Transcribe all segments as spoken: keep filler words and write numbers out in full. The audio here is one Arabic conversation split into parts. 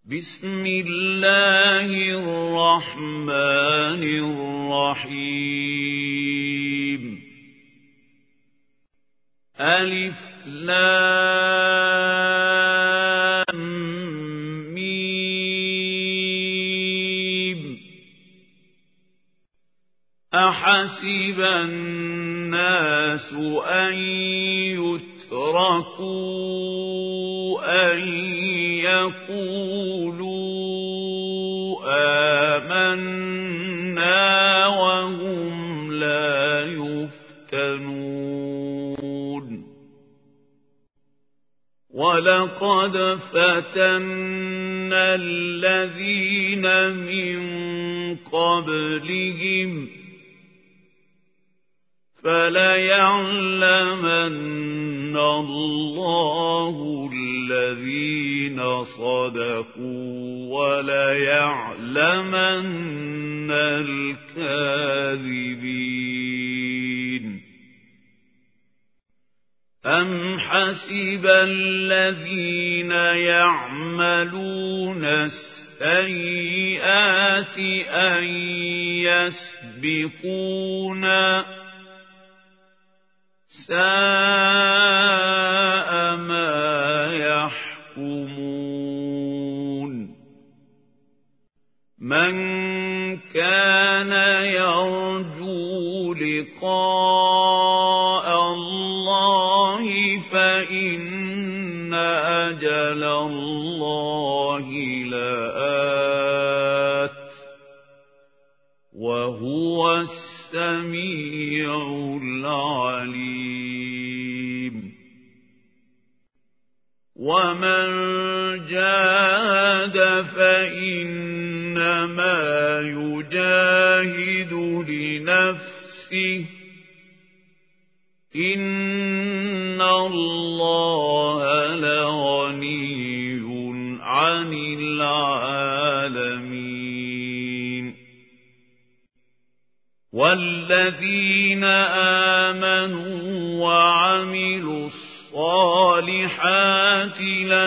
بسم الله الرحمن الرحيم ألف لام ميم أحسب الناس أن يتركوا أن يقولوا آمنا وهم لا يفتنون ولقد فتنا الذين من قبلهم فليعلمن الله الذين صدقوا وليعلمن الكاذبين أم حسب الذين يعملون السيئات أن يسبقونا ساء ما يحكمون من كان يرجو لقاء الله فإن أجل الله لآت وهو السميع العليم ومن جاهد فإنما يجاهد لنفسه إن الله لغني عن العالمين والذين آمنوا وعملوا الصالحات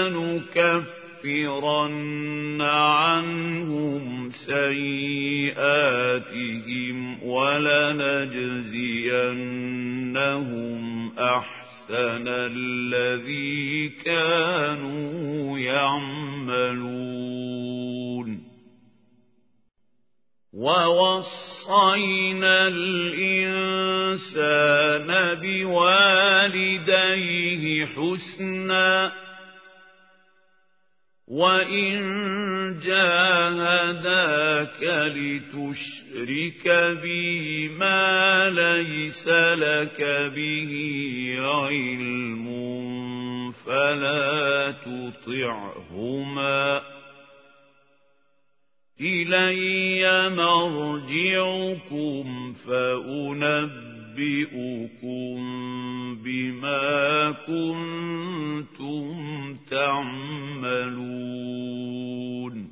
لنكفرن عنهم سيئاتهم ولنجزينهم أحسن الذي كانوا يعملون ووصينا الإنسان بوالديه حسنا وإن جاهداك لتشرك بي ما ليس لك به علم فلا تطعهما إلي مرجعكم فأنبئكم بما كنتم تعملون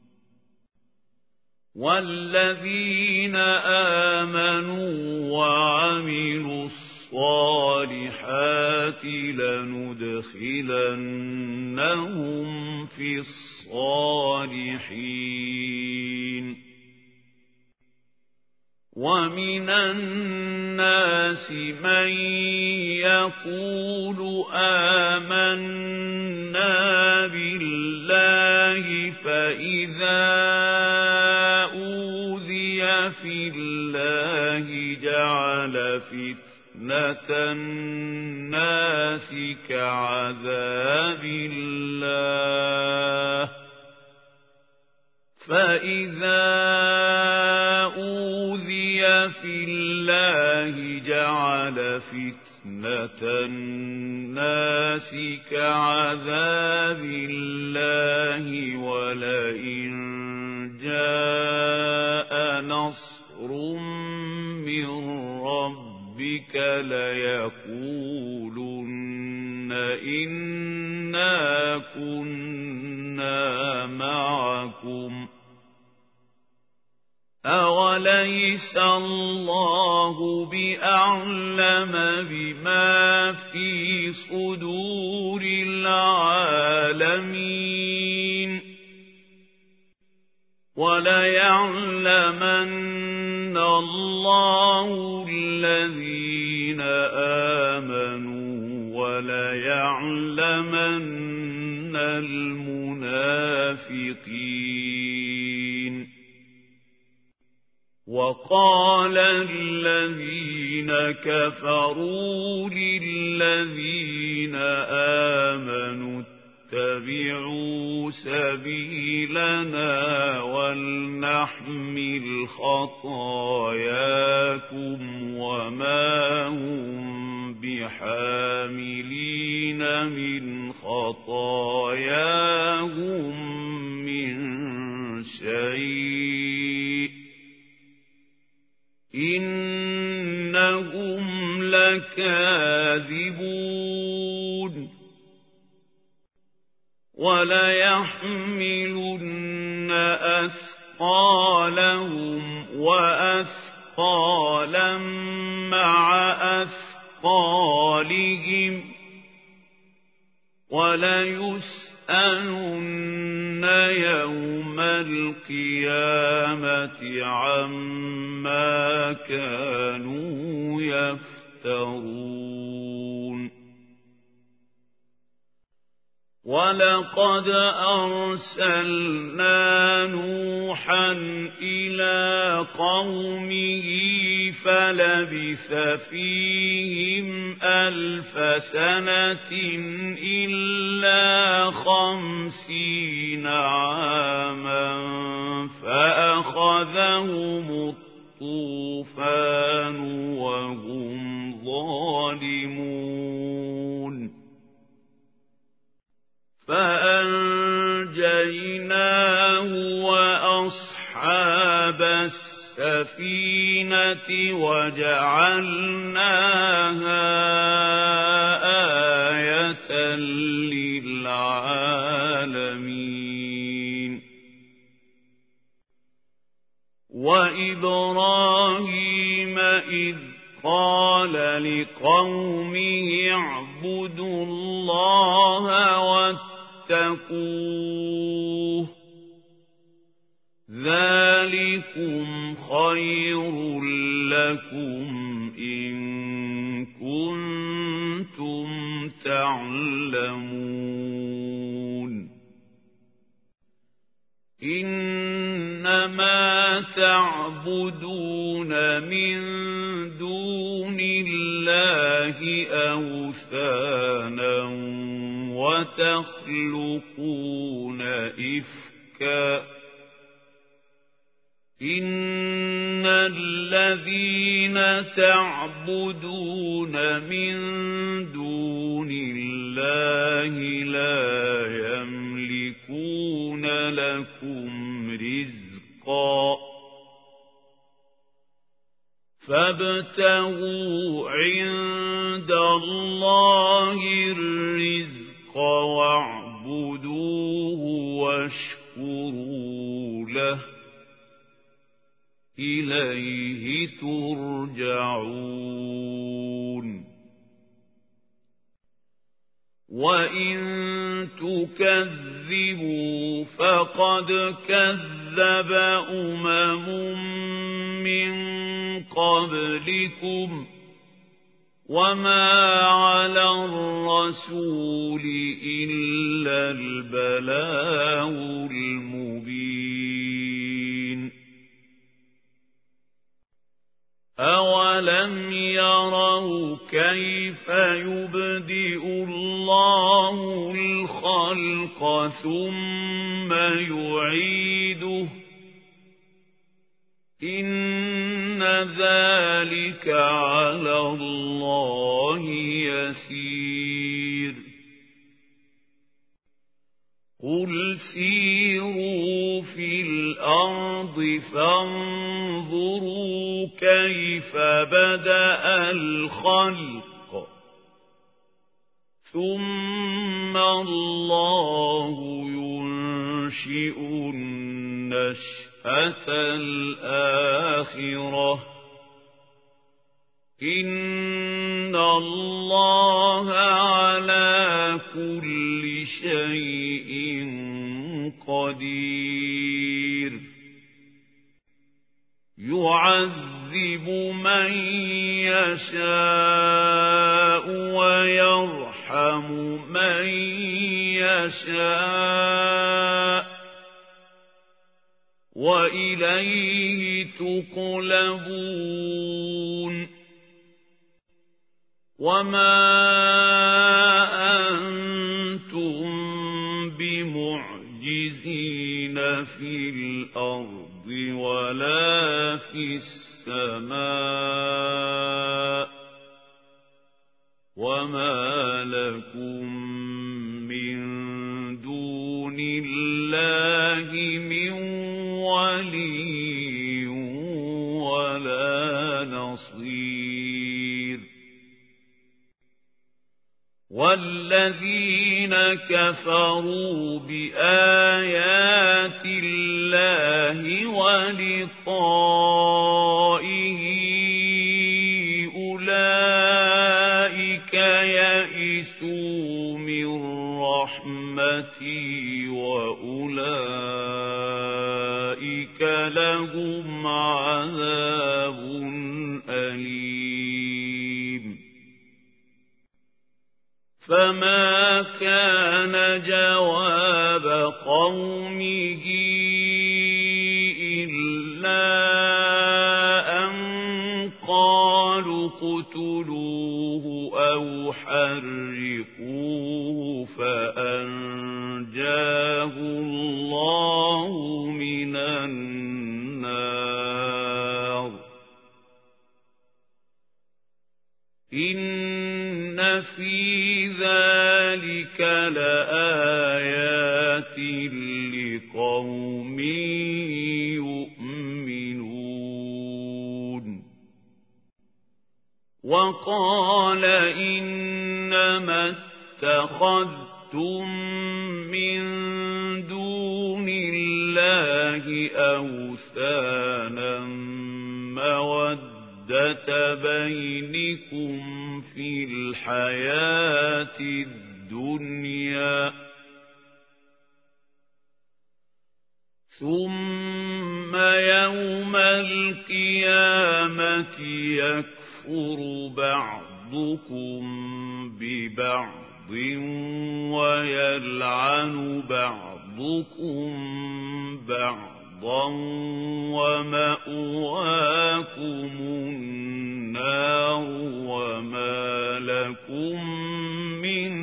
والذين آمنوا وعملوا الصالحات لندخلنهم في الصالحين ومن الناس من يقول آمنا بالله فإذا أوذي في الله جعل فتنة الناس كعذاب الله فإذا أوذي في الله جعل فتنة الناس كعذاب الله ولئن جاء نصر من ربك ليقولن إنا كنا معكم أوليس الله بأعلم بما في صدور العالمين وَلَيَعْلَمَنَّ اللَّهُ الَّذِينَ آمَنُوا وَلَيَعْلَمَنَّ الْمُنَافِقِينَ وَقَالَ الَّذِينَ كَفَرُوا لِلَّذِينَ آمَنُوا اتَّبِعُوا سَبِيلَنَا وَلْنَحْمِلْ خَطَايَاكُمْ وَمَا هُمْ بِحَامِلِينَ مِنْ خَطَايَاهُمْ مِنْ شَيْءٍ إِنَّهُمْ لَكَاذِبُونَ وَلَيَحْمِلُنَّ أَثْقَالَهُمْ وَأَثْقَالًا مَعَ أَثْقَالِهِمْ وَلَيُسْأَلُنَّ يَوْمَ الْقِيَامَةِ عَمَّا كَانُوا يَفْتَرُونَ وَلَقَدْ أَرْسَلْنَا نُوحًا إِلَى قَوْمِهِ فَلَبِثَ فِيهِمْ أَلْفَ سَنَةٍ إِلَّا خَمْسِينَ عَامًا فَأَخَذَهُمُ الطُّوفَانُ وَهُمْ ظَالِمُونَ فَأَنْجَيْنَاهُ وَأَصْحَابَ السَّفِينَةِ وَجَعَلْنَاهَا آيَةً لِلْعَالَمِينَ وَإِبْرَاهِيمَ إِذْ قَالَ لِقَوْمِهِ اعْبُدُوا اللَّهَ وَاتَّقُوهُ ذَلِكُمْ خَيْرٌ لَكُمْ إِن كُنتُمْ تَعْلَمُونَ إِنَّمَا تَعْبُدُونَ مِن دُونِ اللَّهِ أَوْثَانًا وَتَخْلُقُونَ إِفْكًا إِنَّ الَّذِينَ تَعْبُدُونَ مِن دُونِ اللَّهِ لَا يَمْلِكُونَ لَكُمْ رِزْقًا فَابْتَغُوا عِندَ اللَّهِ الرِّزْقَ وَاعْبُدُوهُ وَاشْكُرُوا لَهُ إِلَيْهِ تُرْجَعُونَ وَإِن تُكَذِّبُوا فَقَدْ كَذَّبَ أُمَمٌ مِّن قَبْلِكُمْ وَمَا عَلَى الرَّسُولِ إِلَّا الْبَلَاغُ الْمُبِينُ أَوَلَمْ يَرَوْا كَيْفَ يُبْدِئُ اللَّهُ الْخَلْقَ ثُمَّ يُعِيدُهُ إِنَّ ذَلِكَ عَلَى اللَّهِ يَسِيرٌ قُلْ سِيرُوا فِي الْأَرْضِ فَانظُرُوا كَيْفَ بَدَأَ الْخَلْقَ ثُمَّ اللَّهُ يُنشِئُ النَّشْأَةَ الْآخِرَةَ إِنَّ اللَّهَ عَلَى كُلِّ شَيْءٍ قَدِيرٌ يعذب من يشاء ويرحم من يشاء وإليه تقلبون وما أنتم بمعجزين في الأرض ولا في السماء وما لكم من دون الله من ولي ولا نصير والذين كفروا بآيات الله ولقائه أولئك يئسوا من رحمتي وأولئك لهم عذاب أليم فما كان جواب قومه إلا أن قالوا اقتلوه أو حرقوه فأنجاه الله من النار إن في ذلك لآيات لقوم يؤمنون وقال إنما اتخذتم من دون الله أوثانا مودة بينكم في الحياة الدنيا ثم يوم القيامة يكفر بعضكم ببعض ويلعن بعضكم بعضا ومأواكم النار وما لكم من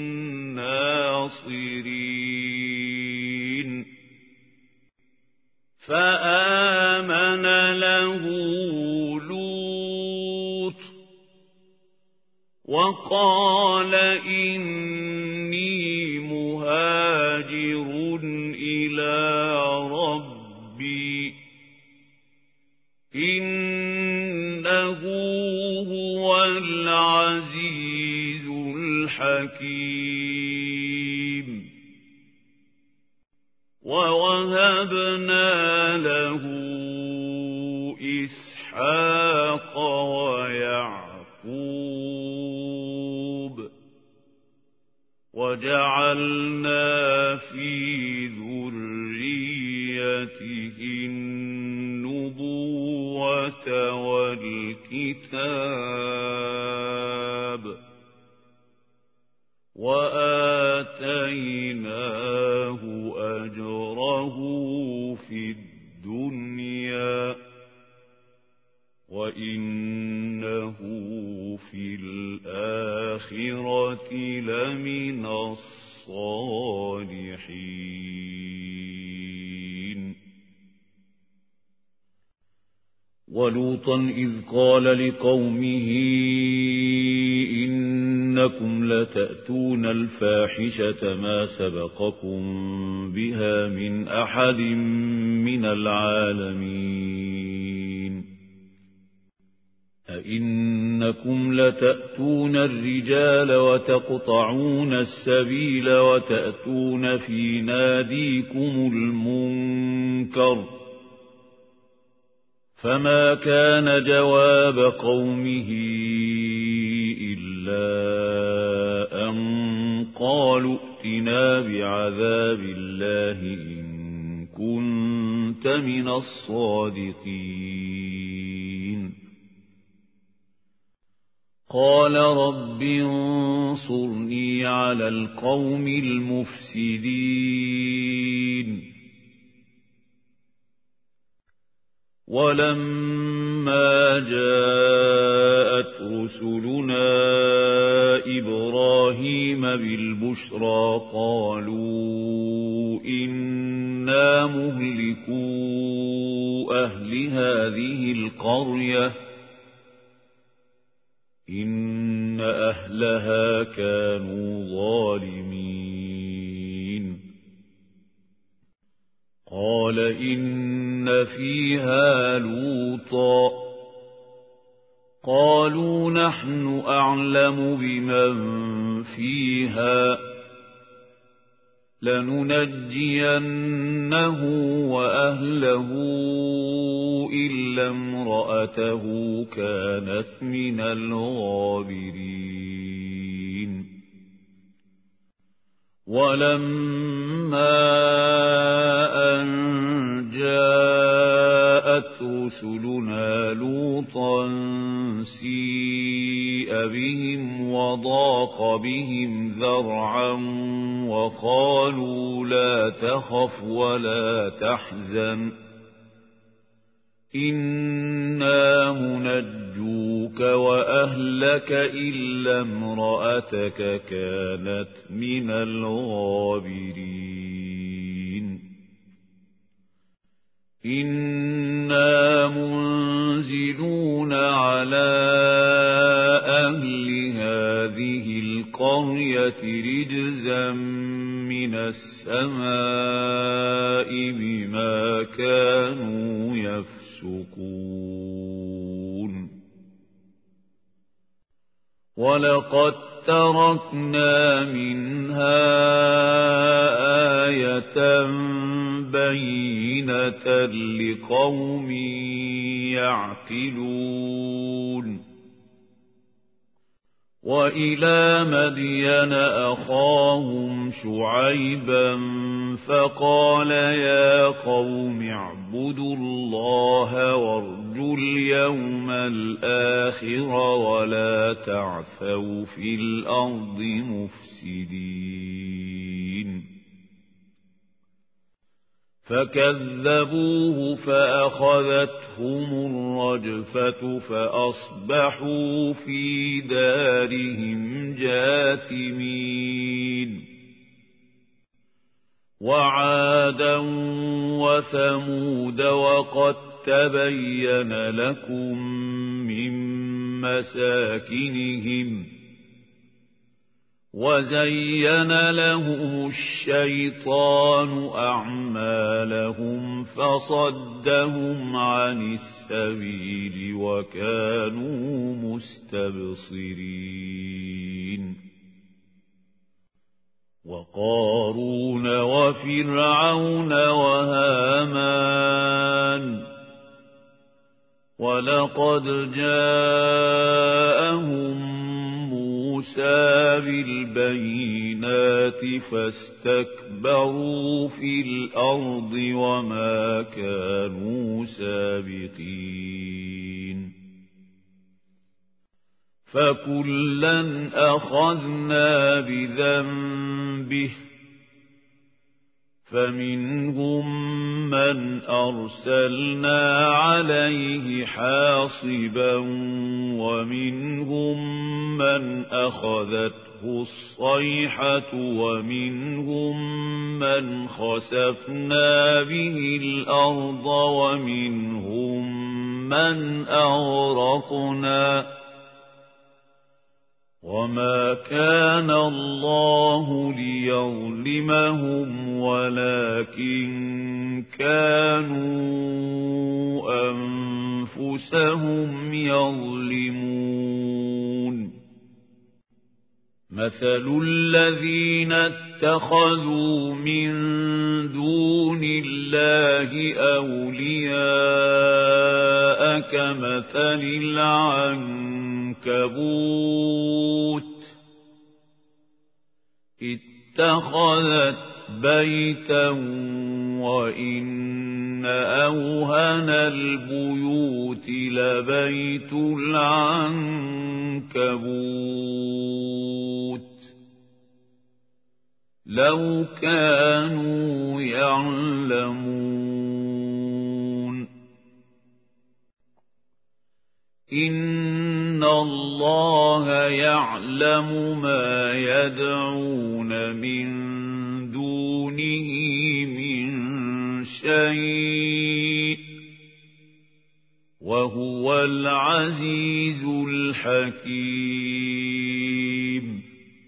ناصرين فآمن له لوط وقال إني مهاجر إلى ربي إنه هو العزيز الحكيم ووهبنا له إسحاق ويعقوب وجعلنا في ذريته النبوة والكتاب وآتيناه أجره في الدنيا وإنه في الآخرة لمن الصالحين ولوطا إذ قال لقومه إنكم لتأتون الفاحشة ما سبقكم بها من أحد من العالمين أئنكم لتأتون الرجال وتقطعون السبيل وتأتون في ناديكم المنكر فما كان جواب قومه إلا أن قالوا ائتنا بعذاب الله إن كنت من الصادقين قال رب انصرني على القوم المفسدين ولما جاءت رسلنا إبراهيم بالبشرى قالوا إنا مهلكو أهل هذه القرية إن أهلها كانوا ظالمين قال إن فيها لوطا قالوا نحن أعلم بمن فيها لننجينه وأهله إلا امرأته كانت من الغابرين ولما أن جاءت رسلنا لوطا سيء بهم وضاق بهم ذرعا وقالوا لا تخف ولا تحزن إنا منجوك وأهلك إلا امرأتك كانت من الغابرين إنا منزلون على أهل هذه القرية رجزا من السماء بما كانوا يفسقون ولقد تركنا منها آية بينة لقوم يعقلون وإلى مدين أخاهم شعيبا فقال يا قوم اعبدوا الله وارجوا اليوم الآخر ولا تعثوا في الأرض مفسدين فكذبوه فأخذتهم الرجفة فأصبحوا في دارهم جاثمين وعادا وثمود وقد تبين لكم من مساكنهم وزين لهم الشيطان أعمالهم فصدهم عن السبيل وكانوا مستبصرين وقارون وفرعون وهامان ولقد جاءهم موسى بالبينات فاستكبروا في الأرض وما كانوا سابقين فكلا أخذنا بذنبه فمنهم من أرسلنا عليه حاصبا ومنهم من أخذته الصيحة ومنهم من خسفنا به الأرض ومنهم من أغرقنا وما كان الله ليظلمهم ولكن كانوا أنفسهم يظلمون مثل الذين اتخذوا من دون الله أولياء كمثل العنكبوت اتخذت بيتا وإن إن أوهن البيوت لبيت العنكبوت لو كانوا يعلمون إن الله يعلم ما يدعون من دونه من شيء وهو العزيز الحكيم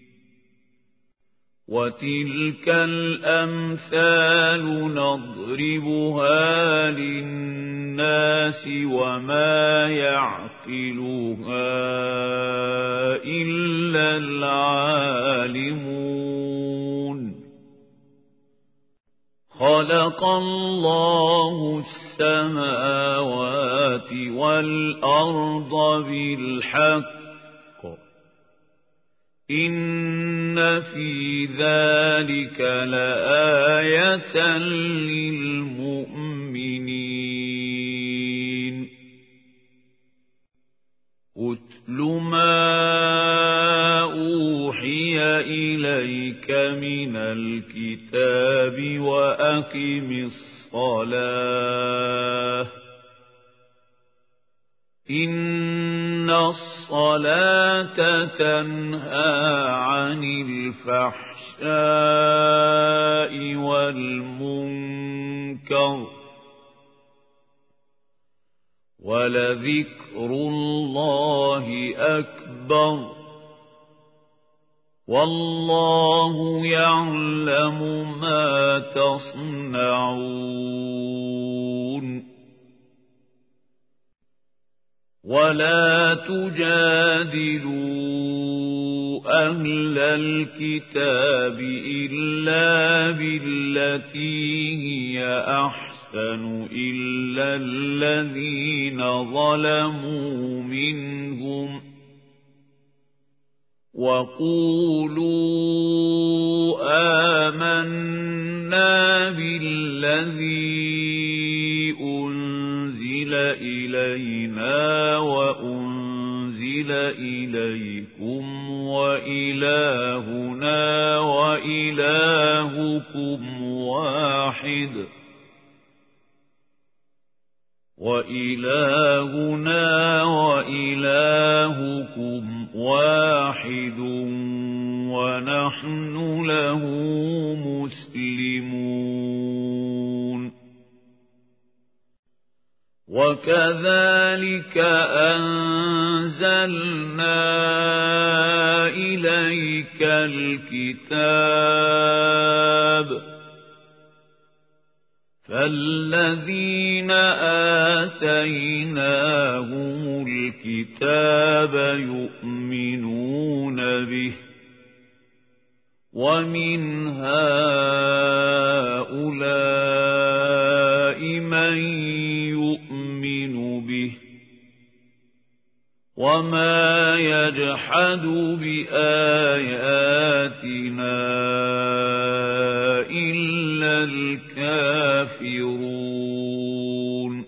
وتلك الأمثال نضربها للناس وما يعقلها إلا العالمون خلق الله السماوات والأرض بالحق إن في ذلك لآية للمؤمنين أتل ما أوحي إليك من الكتاب وأقم الصلاة إن الصلاة تنهى عن الفحشاء والمنكر ولذكر الله أكبر والله يعلم ما تصنعون ولا تجادلوا أهل الكتاب إلا بالتي هي أحسن إلا الذين ظلموا منهم وقولوا آمنا بالذي أنزل إلينا وأنزل إليكم وإلهنا وإلهكم واحد وإلهنا وإلهكم واحد ونحن له مسلمون وكذلك أنزلنا إليك الكتاب فالذين آتيناهم الكتاب يؤمنون به ومن هؤلاء من يؤمن به وما يجحد بآياتنا إلا الكافرون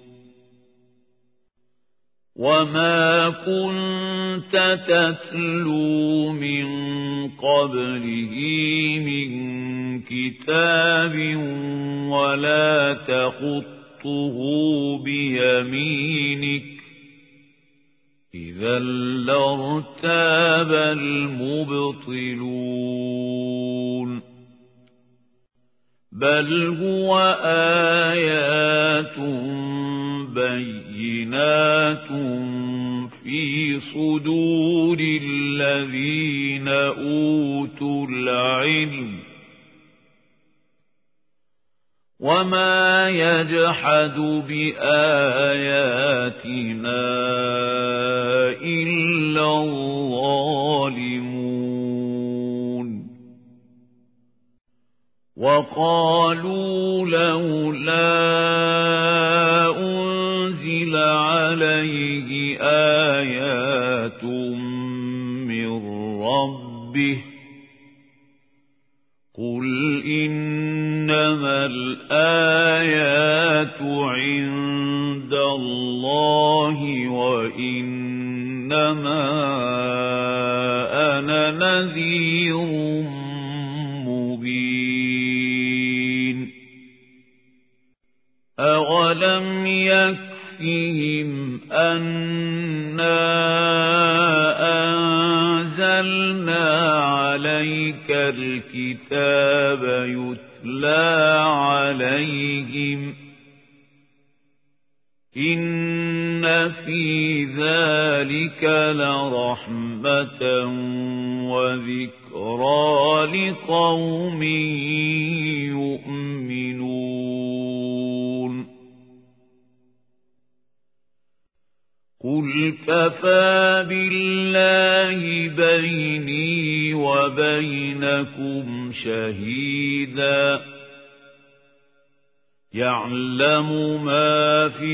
وما كنت تتلو من قبله من كتاب ولا تخطه بيمينك إذا لارتاب المبطلون بل هو آيات بينات في صدور الذين أوتوا العلم وما يجحد بآياتنا إلا الظالمون وقالوا لولا أنزل عليه آيات من ربه قل إنما الآيات أولم يكفهم أنا أنزلنا عليك الكتاب يتلى عليهم إن في ذلك لرحمة وذكرى لقوم يؤمنون قل كفى بالله بيني وبينكم شهيدا يعلم ما في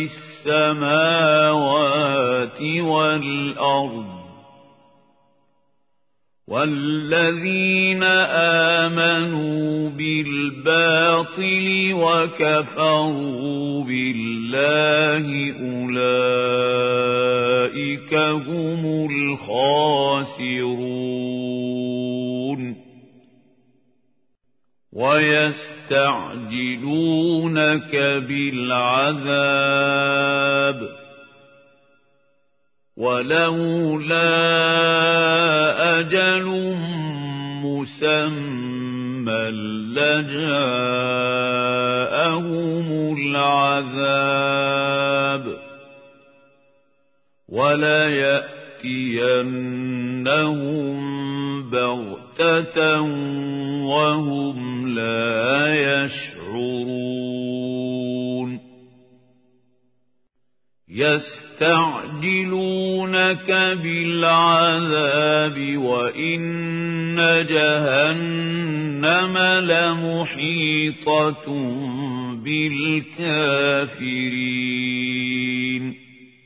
السماوات والأرض والذين آمنوا بالباطل وكفروا بالله أولئك هم الخاسرون ويستعجلونك بالعذاب ولولا أجل مسمى لجاءهم العذاب وليأتينهم بغتة وهم لا يشعرون يستعجلونك بالعذاب وإن جهنم لمحيطة بالكافرين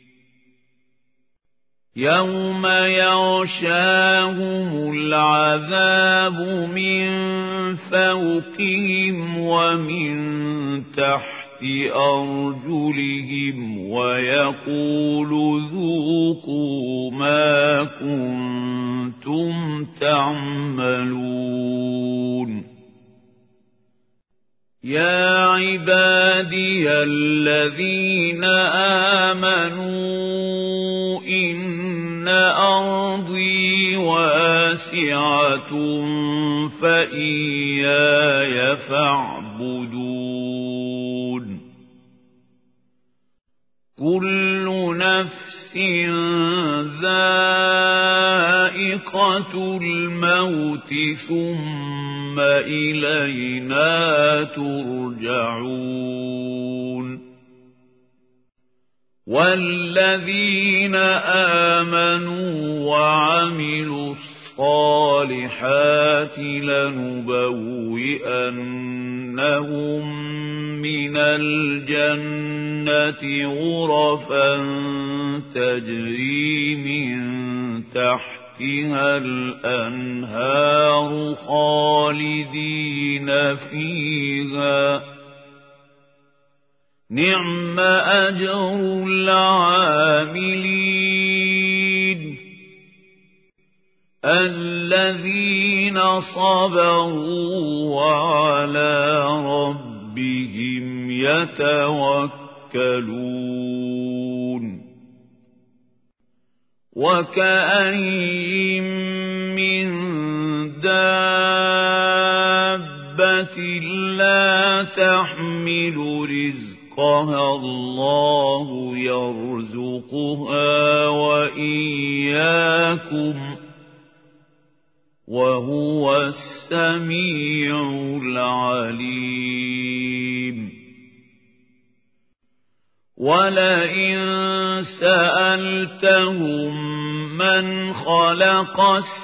يوم يغشاهم العذاب من فوقهم ومن تحت أرجلهم ويقول ذوقوا ما كنتم تعملون يا عبادي الذين آمنوا إن أرضي واسعة فإياي فاعبدون كل نفس ذائقة الموت ثم إلينا ترجعون والذين آمنوا وعملوا الصالحات لنبوئنهم من الجنة غرفا تجري من تحتها الأنهار خالدين فيها نعم أجر العاملين الذين صبروا وعلى ربهم يتوكلون وكأين من دابة لا تحمل رزقها الله يرزقها وإياكم وهو السميع العليم ولئن سألتهم من خلق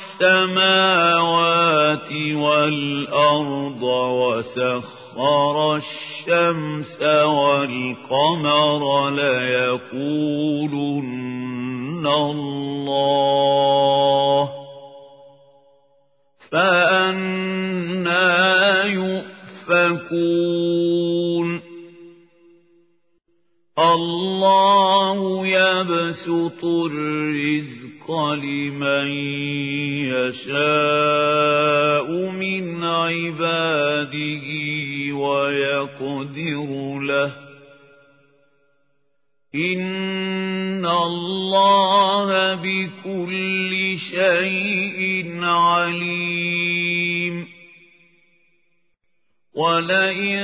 السماوات والأرض وسخر الشمس والقمر ليقولن الله فأنى يؤفكون الله يبسط الرزق لمن يشاء من عباده ويقدر له إن الله بكل شيء عليم ولئن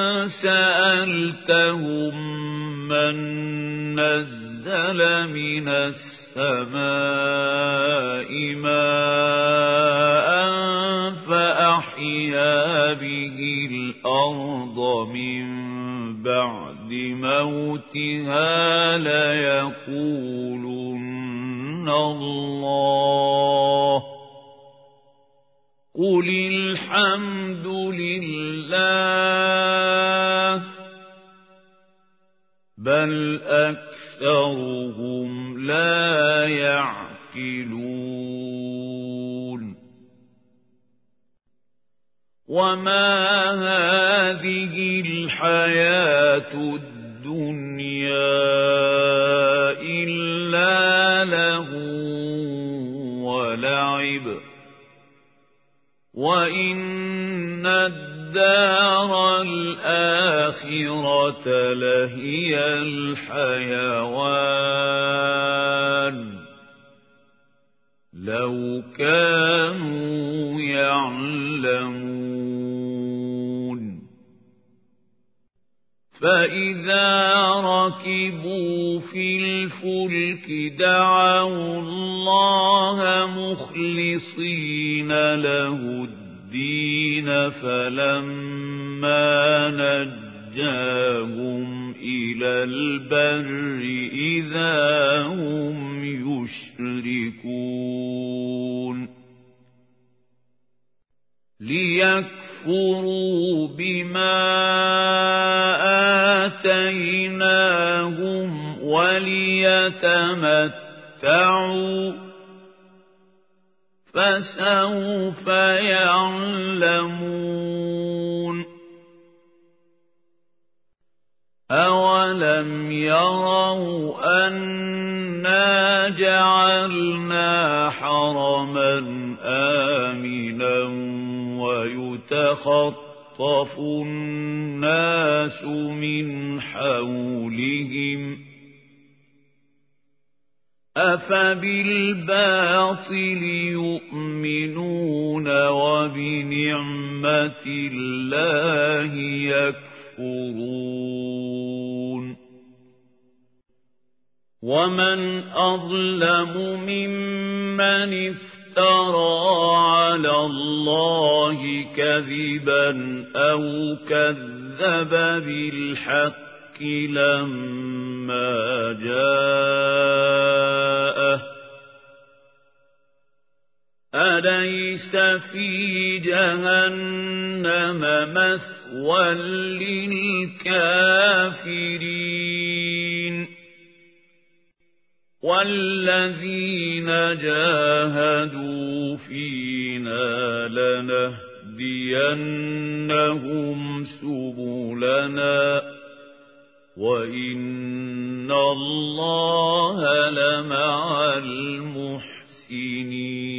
سألتهم من نزل من السماء ماء فأحيا به الأرض من بعد موتها ليقولن الله قل الحمد لله بل أكثرهم لا يعقلون وما هذه الحياة الدنيا إلا لهو ولعب وإن الدار الآخرة لهي الحيوان لو كانوا يعلمون فإذا ركبوا في الفلك دعوا الله مخلصين له الدين فلما نجاهم إلى البر إذا هم يشركون ليكفروا بما آتيناهم وليتمتعوا فسوف يعلمون أولم يروا أنا جعلنا حرما آمنا ويتخطف الناس من حولهم أفبالباطل يؤمنون وبنعمة الله يكفرون ومن أظلم ممن افترى على الله كذبا أو كذب بالحق لما جاءه أليس في جهنم مثوى للكافرين والذين جاهدوا فينا لنهدينهم سبلنا وإن الله لمع المحسنين